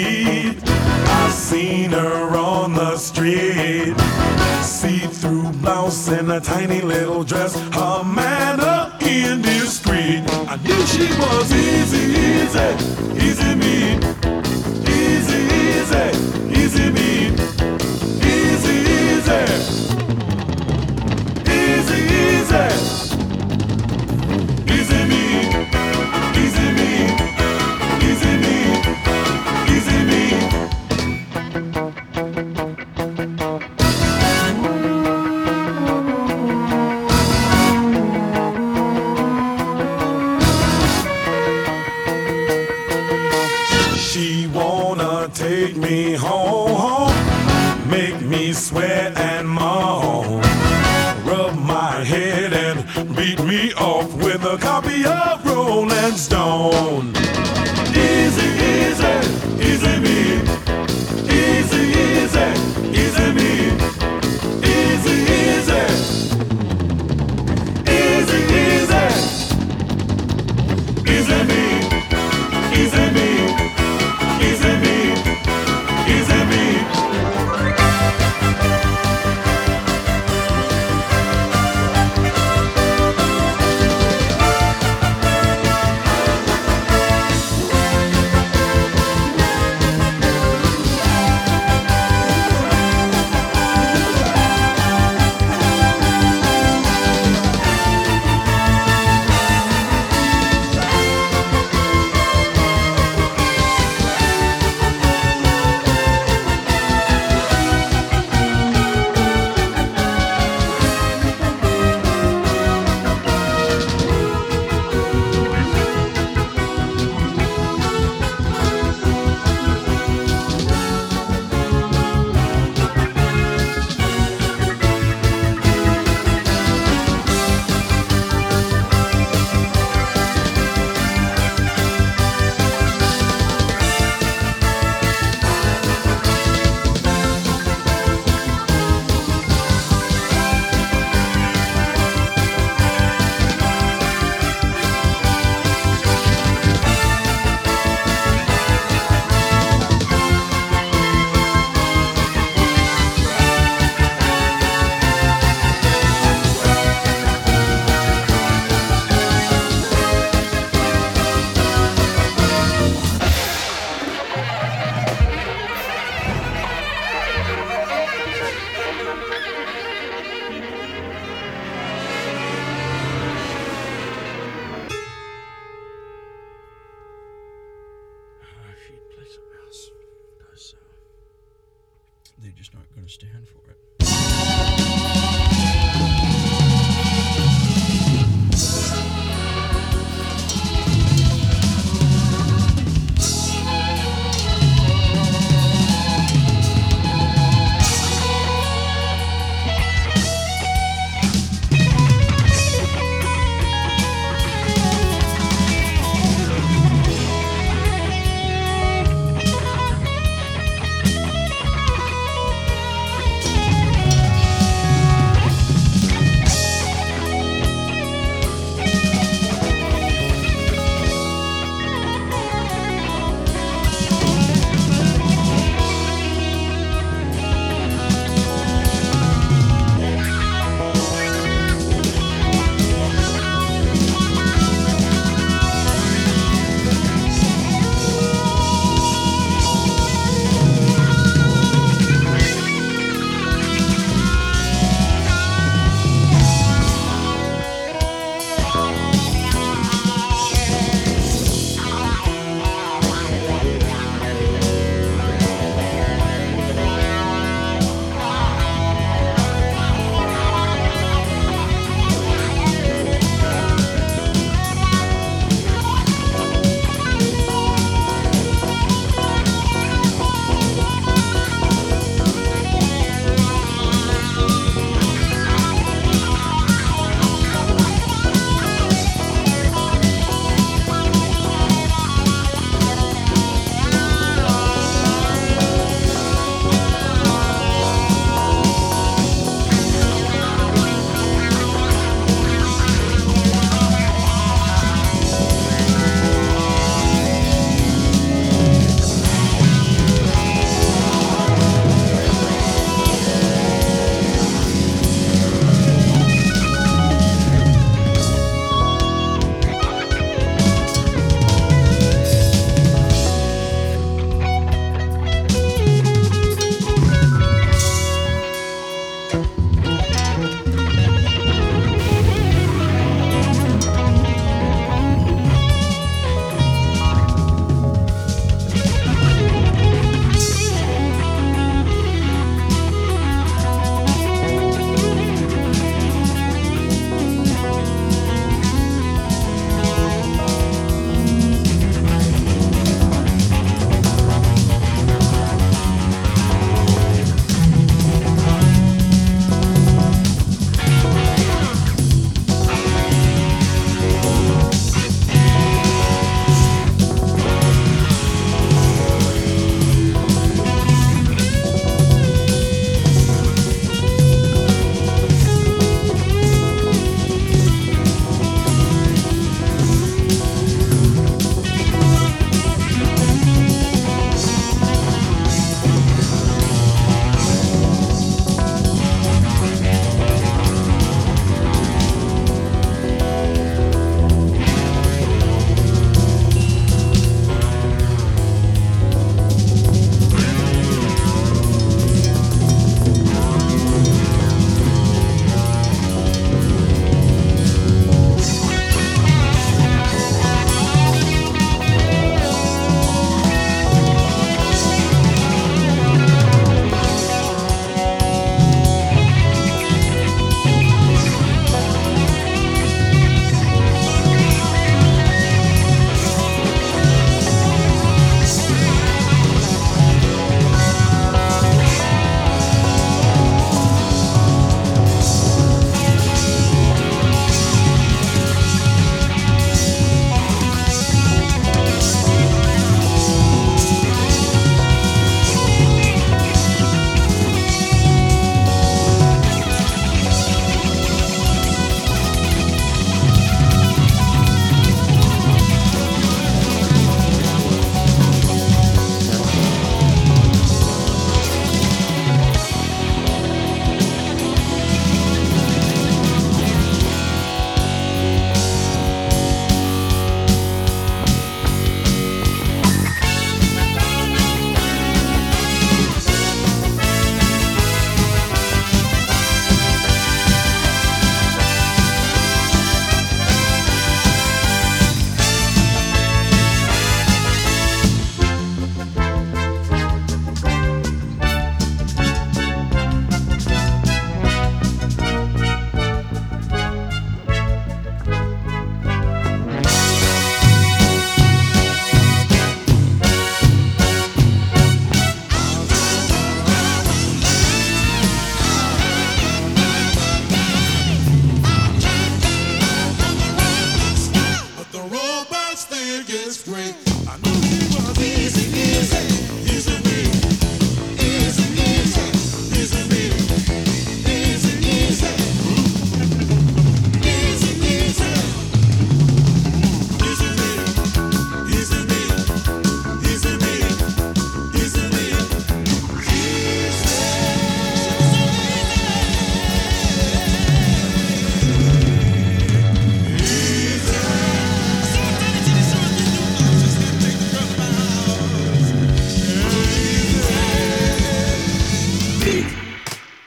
feet. I seen her on the street, see-through blouse and a tiny little dress, her manner indiscreet. I knew she was easy, easy, easy me, easy, easy, easy me, easy, easy, easy, easy, easy me, easy me, easy me, easy me. She wanna take me home, make me sweat and moan, rub my head and beat me off with a copy of Rolling Stone. Easy, easy, easy me, easy, easy, easy me, easy, easy, easy, easy, easy me, easy me. Easy me, easy me. She'd play something else, because they're just not going to stand for it.